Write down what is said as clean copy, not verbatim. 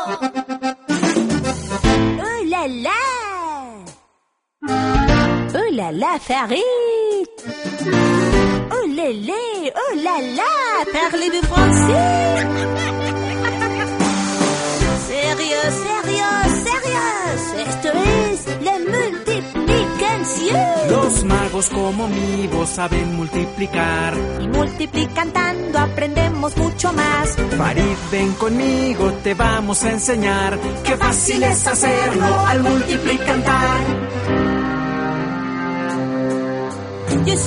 Oh là là! Oh là là, Farid! Oh lélé! Oh là là! Parlez-vous français? Sérieux, sérieux, sérieux. Esto es la multiplicación. Los magos como mi voz saben multiplicar. Y multiplicando aprendemos mucho más. Farid, ven conmigo, te vamos a enseñar. Qué fácil es hacerlo al multiplicar.